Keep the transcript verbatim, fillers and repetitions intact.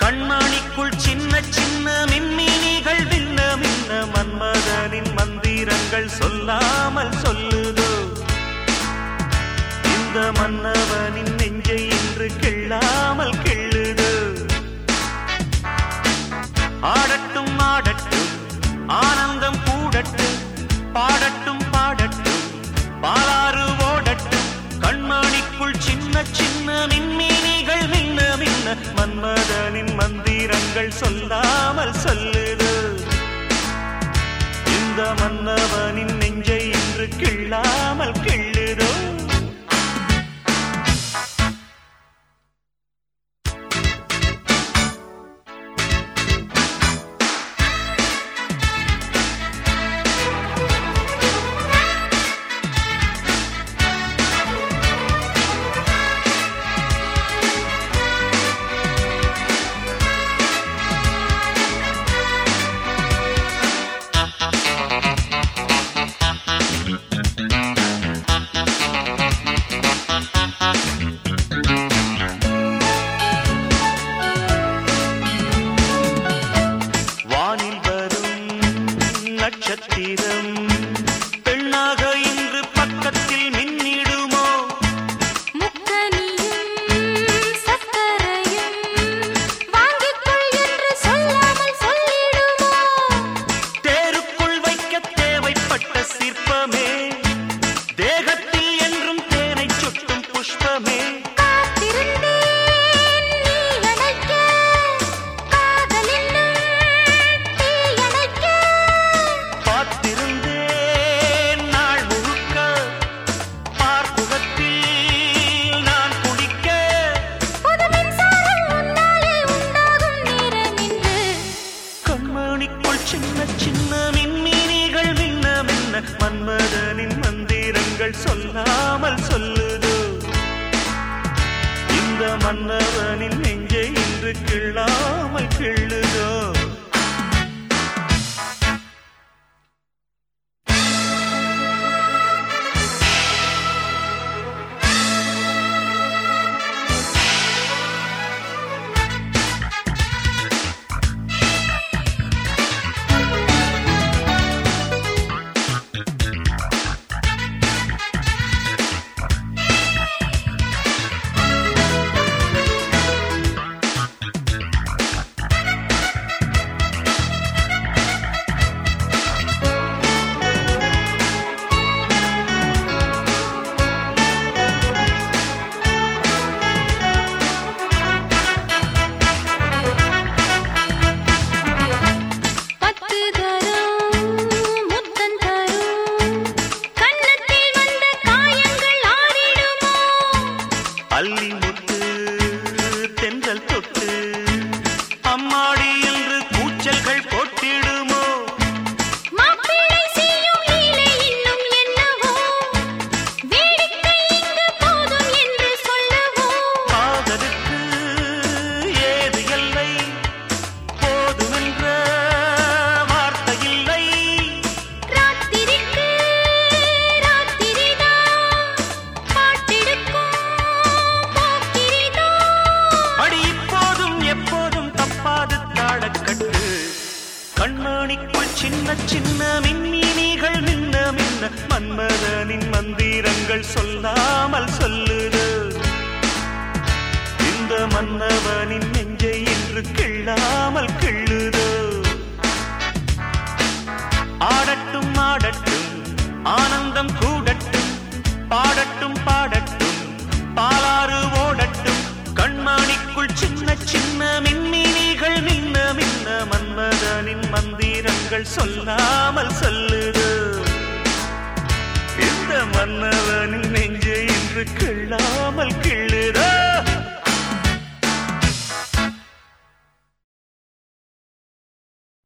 கண்மணிக்குள் சின்ன சின்ன மின்மினிகள் விண்ண மின்ன மன்மதனின் மந்திரங்கள் சொல்லாமல் சொல்லுதோ இந்த மன்னவனின் நெஞ்சை இன்று கிள்ளாமல் கிள்ளுதோ ஆடட்டும் ஆடட்டும் ஆனந்தம் கூடட்டும் பாடட்டும் பாடட்டும் பாலாறு ஓடட்டும் கண்மணிக்குள் சின்ன சின்ன மின்மினிகள் மின்ன மின்ன மன்மதனின் மந்திரங்கள் சொல்லாமல் சொல்லுது இந்த மன்னவனின் நெஞ்சை இன்று கிள்ளாமல் கிள்ளுதோ நட்சத்திரம் பெண்ணாக இன்று பக்கத்தில் மின்னிடுமோ முக்கனியும் சக்கரையும் வாங்கிக்கொள் என்று சொல்லாமல் சொல்லிடுமோ தேருக்குள் வைக்க தேவைப்பட்ட சிற்பமே தேகத்தில் என்றும் தேனை சுட்டும் புஷ்பமே சின்ன சின்ன மின்மினிகள் மின்ன மின்ன மன்மதனின் மந்திரங்கள் சொல்லாமல் சொல்லுதோ இந்த மன்னவனின் நெஞ்சை இன்று கிள்ளாமல் கிள்ளுதோ அள்ளி முத்து தென்றல் தொட்டு அம்மாடி என்று கூச்சல்கள் போட்டிடுமோ மாப்பிள்ளை செய்யும் லீலை இன்னும் என்னவோ வேடிக்கை இங்கு போதும் என்று சொல்லவோ காதலுக்கு ஏது எல்லை போதுமென்ற வார்த்தை இல்லை ராத்திரிக்கு ராத்திரிதான் பாட்டெடுக்கும் கண்மணிக்குள் சின்ன சின்ன மின்மினிகள் மின்ன மின்ன மன்மதனின் மந்திரங்கள் சொல்லாமல் சொல்லுது இந்த மன்னவனின் நெஞ்சை இன்று கிள்ளாமல் கிள்ளுது ஆடட்டும் ஆடட்டும் ஆனந்தம் கூடட்டும் பாடட்டும் பாடட்டும் பாலாறு ஓடட்டும் கண்மணிக்குள் சின்ன சின்ன மின்மினிகள் மின்ன மின்ன மன்மதனின் மந்திரங்கள் சொல்லாமல் சொல்லுது இந்த மன்னவனின் நெஞ்சை இன்று கிள்ளாமல் கிள்ளுதோ